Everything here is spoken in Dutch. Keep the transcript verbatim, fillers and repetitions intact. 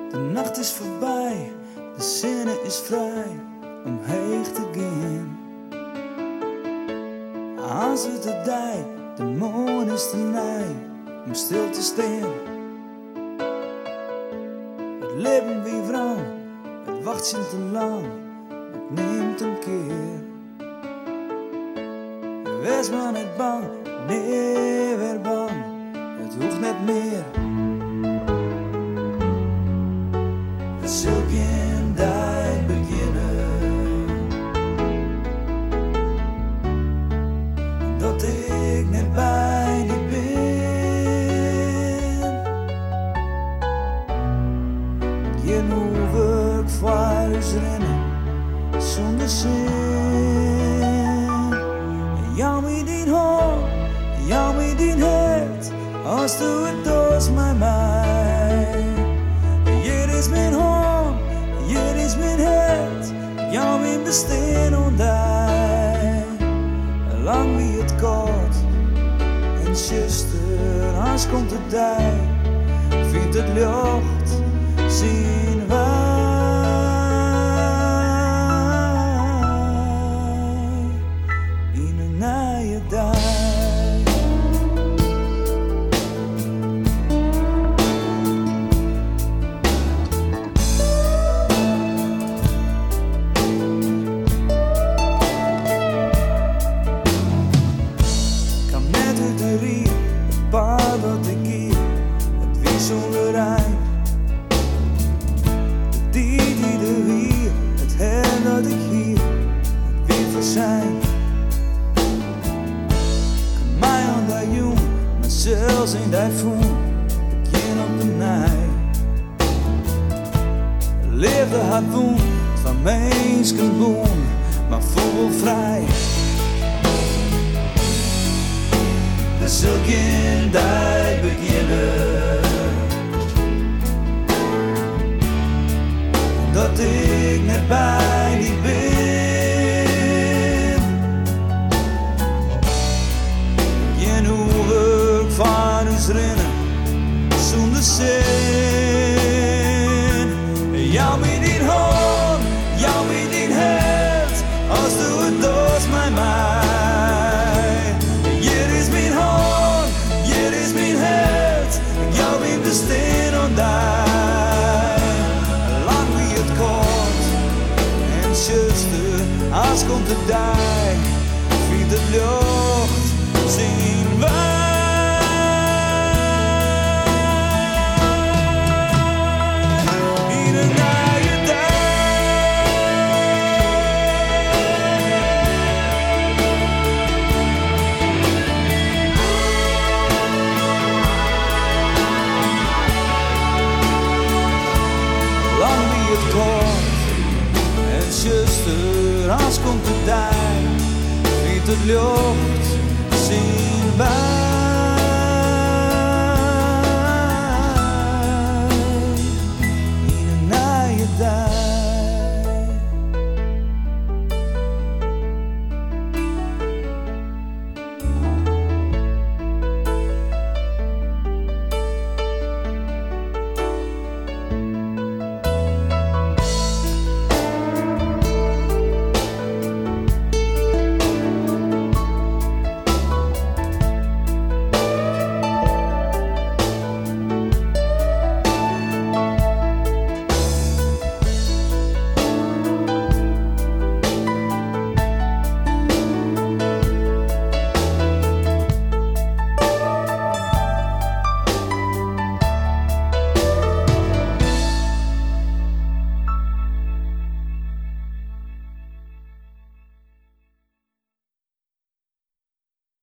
De nacht is voorbij, de zinnen is vrij om heen te gaan. Als het de dij, de moon is te nij om stil te staan. Het leven wie wrang, het wacht zin te lang, het neemt een keer. Wees maar niet bang, nee weer bang, het hoeft net meer. Zulk in die beginnen, dat ik net bij die ben. Je hoef ik voor eens rennen, zonder zin. Jou met die hand, jou met die hart, als du het doos met mij. Hier is mijn hand, hier is mijn hart, jou in bestaan ondij. Lang wie het koud, en zuster, als komt het dij, vindt het lucht, zien wij. In een nieuwe dag. Paard dat ik hier, het wie zonder eind. De die die er hier, het her dat ik hier, het wie voor zijn. Kan mij aan dat jong, maar zelfs in die voel, begin op de nij. Leefde hard woon, van mensen boom, maar voel vrij. Zulk in die beginnen, dat ik net bij die ben. Je hoef ik van ons rennen, zonder zin. Jou met die hand, jou met die hart, als du het doos met mij. Bestaan ondij, lang wie het kort en zuster, als komt het dij, vindt het lucht, zien wij. In een nieuwe dag. Het kort en zuster, als komt het dij, vindt het lucht, zien wij.